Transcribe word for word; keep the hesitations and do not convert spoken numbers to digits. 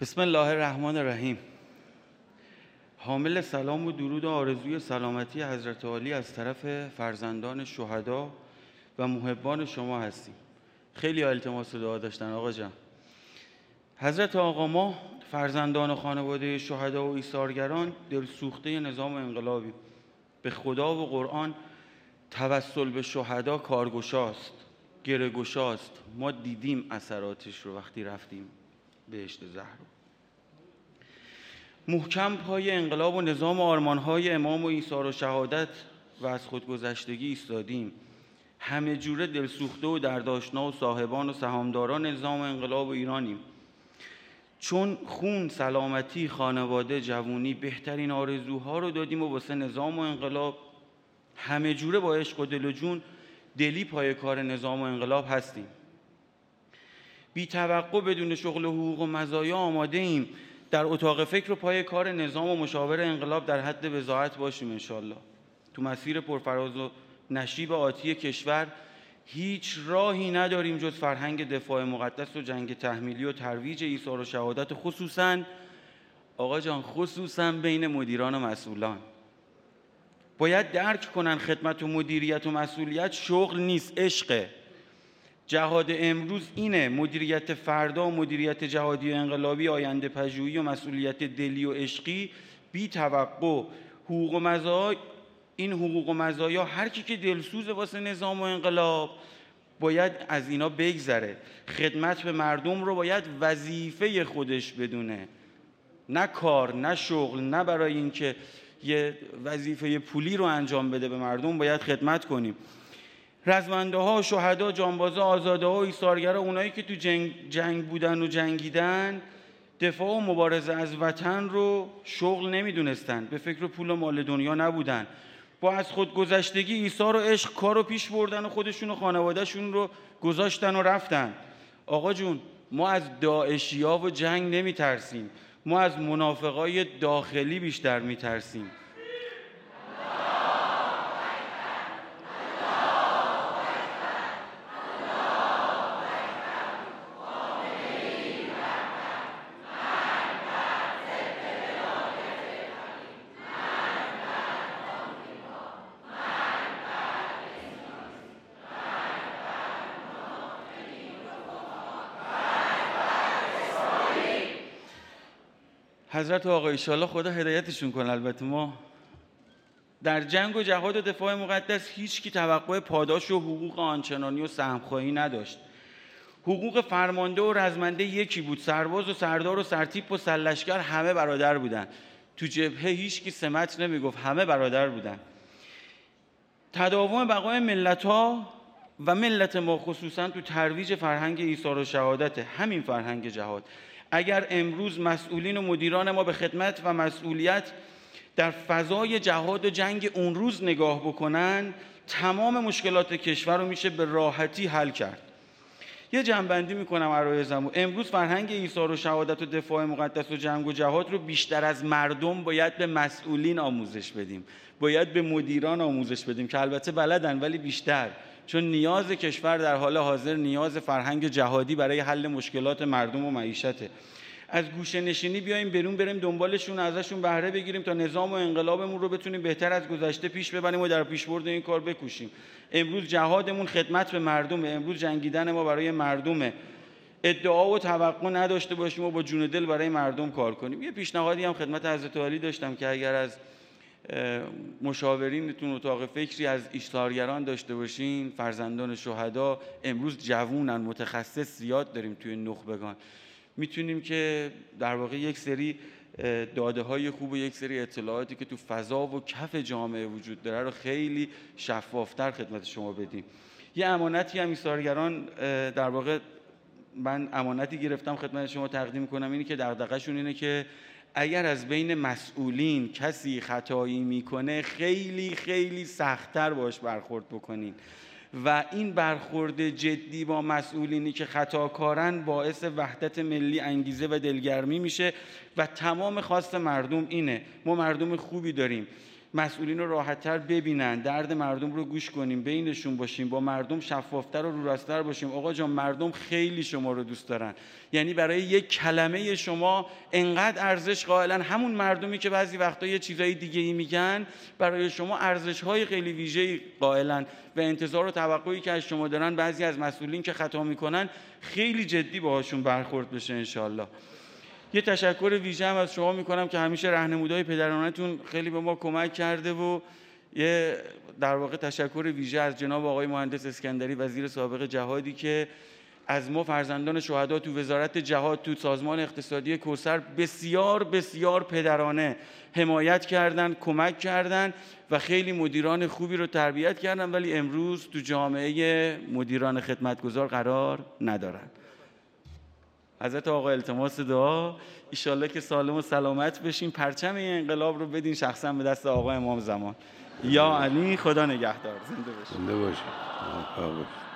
بسم الله الرحمن الرحیم. حامل سلام و درود و آرزوی سلامتی حضرت عالی از طرف فرزندان شهدا و محبان شما هستیم. خیلی التماس دعا داشتن آقا جان. حضرت آقا ما فرزندان و خانواده شهدا و ایثارگران دلسوخته نظام انقلابی. به خدا و قرآن توسل به شهدا کارگشاست، گره‌گشاست. ما دیدیم اثراتش رو وقتی رفتیم بهشت زهرا. محکم پای انقلاب و نظام آرمان‌های امام و ایثار و شهادت و از خودگذشتگی ایستادیم. همه جوره دلسوخته و دردآشنا و صاحبان و سهامداران نظام انقلاب و ایرانیم. چون خون، سلامتی، خانواده، جوونی بهترین آرزوها رو دادیم و واسه نظام و انقلاب همه جوره با عشق و دل و جون دلی پای کار نظام و انقلاب هستیم. بی توقع بدون شغل و حقوق و مزایا آماده ایم در اتاق فکر و پای کار نظام و مشاور انقلاب در حد بضاعت باشیم انشالله. تو مسیر پرفراز و نشیب آتی کشور هیچ راهی نداریم جز فرهنگ دفاع مقدس و جنگ تحمیلی و ترویج ایثار و شهادت، خصوصاً آقا جان خصوصاً بین مدیران و مسئولان. باید درک کنن خدمت و مدیریت و مسئولیت شغل نیست، عشقه. جهاد امروز اینه، مدیریت فردا و مدیریت جهادی و انقلابی، آینده پژوهی و مسئولیت دلی و عشقی بی توقع. حقوق و مزایا، این حقوق و مزایا هر کی که دلسوز واسه نظام و انقلاب باید از اینا بگذره. خدمت به مردم رو باید وظیفه خودش بدونه، نه کار، نه شغل، نه برای اینکه یه وظیفه پولی رو انجام بده به مردم باید خدمت کنیم. رزمنده ها، شهدا، جانبازا، آزاده ها و ایثارگرا، اونایی که تو جنگ, جنگ بودن و جنگیدن، دفاع و مبارزه از وطن رو شغل نمیدونستن، به فکر پول و مال دنیا نبودن. با از خودگذشتگی، ایثار و عشق کار رو پیش بردن و خودشون و خانوادهشون رو گذاشتن و رفتن. آقا جون، ما از داعشیا و جنگ نمی ترسیم، ما از منافقای داخلی بیشتر می ترسیم. حضرت آقا ایشالله خدا هدایتشون کنه. البته ما در جنگ و جهاد و دفاع مقدس هیچ کی توقع پاداش و حقوق آنچنانی و سهمخواهی نداشت. حقوق فرمانده و رزمنده یکی بود، سرباز و سردار و سرتیپ و سرلشکر همه برادر بودن. تو جبهه هیچ کی سمت نمیگفت، همه برادر بودن. تداوم بقای ملت‌ها و ملت ما خصوصا تو ترویج فرهنگ ایثار و شهادت، همین فرهنگ جهاد. اگر امروز مسئولین و مدیران ما به خدمت و مسئولیت در فضای جهاد و جنگ اون روز نگاه بکنن، تمام مشکلات کشور رو میشه به راحتی حل کرد. یه جنبندی میکنم عرایزمو. امروز فرهنگ ایثار و شهادت و دفاع مقدس و جنگ و جهاد رو بیشتر از مردم باید به مسئولین آموزش بدیم، باید به مدیران آموزش بدیم که البته بلدن ولی بیشتر، چون نیاز کشور در حال حاضر نیاز فرهنگ جهادی برای حل مشکلات مردم و معیشته. از گوشه نشینی بیایم برون بریم دنبالشون، ازشون بهره بگیریم تا نظام و انقلابمون رو بتونیم بهتر از گذشته پیش ببریم و در پیشبرد این کار بکوشیم. امروز جهادمون خدمت به مردم، امروز جنگیدن ما برای مردمه. ادعا و توقع نداشته باشیم و با جون و دل برای مردم کار کنیم. یه پیشنهادی هم خدمت حضرت عالی داشتم که اگر از مشاورینتون اتاق فکری از ایثارگران داشته باشین، فرزندان شهدا، امروز جوونن، متخصص زیاد داریم توی نخبگان، میتونیم که در واقع یک سری داده های خوب و یک سری اطلاعاتی که تو فضا و کف جامعه وجود داره رو خیلی شفافتر خدمت شما بدیم. یه امانتی هم ایثارگران در واقع من امانتی گرفتم خدمت شما تقدیم کنم، اینی که دغدغه‌شون اینه که اگر از بین مسئولین کسی خطایی میکنه خیلی خیلی سخت‌تر باش برخورد بکنین و این برخورد جدی با مسئولینی که خطاکارن باعث وحدت ملی، انگیزه و دلگرمی میشه و تمام خواست مردم اینه. ما مردم خوبی داریم، مسئولین رو راحت‌تر ببینن، درد مردم رو گوش کنیم، بینشون باشیم، با مردم شفافتر و رو راست‌تر باشیم. آقا جان مردم خیلی شما رو دوست دارن، یعنی برای یک کلمه شما انقدر ارزش قائلن، همون مردمی که بعضی وقتا یه چیزای دیگه‌ای میگن برای شما ارزش‌های خیلی ویژه‌ای قائلن و انتظار و توقعی که از شما دارن بعضی از مسئولین که خطا میکنن خیلی جدی باهاشون برخورد بشه انشالله. یه تشکر ویژه هم از شما میکنم که همیشه راهنمودهای پدرانتون خیلی به ما کمک کرده و یه در واقع تشکر ویژه از جناب آقای مهندس اسکندری وزیر سابق جهادی که از ما فرزندان شهدا تو وزارت جهاد تو سازمان اقتصادی کوثر بسیار بسیار پدرانه حمایت کردن، کمک کردن و خیلی مدیران خوبی رو تربیت کردن، ولی امروز تو جامعه مدیران خدمتگزار قرار ندارن. حضرت آقا التماس دعا ایشالله که سالم و سلامت بشین، پرچم این انقلاب رو بدین شخصا به دست آقا امام زمان. یا علی، خدا نگهدار. زنده باشین. زنده باشین.